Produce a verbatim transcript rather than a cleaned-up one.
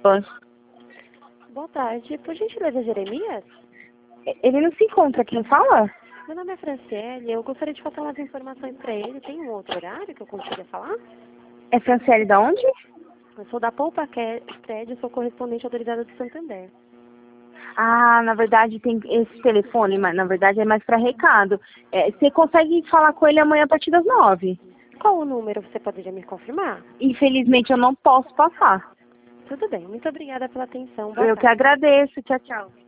Boa tarde. Por gentileza, Jeremias? Ele não se encontra. Quem fala? Meu nome é Franciele. Eu gostaria de passar umas informações para ele. Tem um outro horário que eu consiga falar? É Franciele da onde? Eu sou da Poupa Crédito, sou correspondente autorizada do Santander. Ah, na verdade tem esse telefone, mas na verdade é mais para recado. É, você consegue falar com ele amanhã a partir das nove? Qual o número? Você poderia me confirmar? Infelizmente eu não posso passar. Tudo bem. Muito obrigada pela atenção. Boa Eu tarde. que agradeço. Tchau, tchau.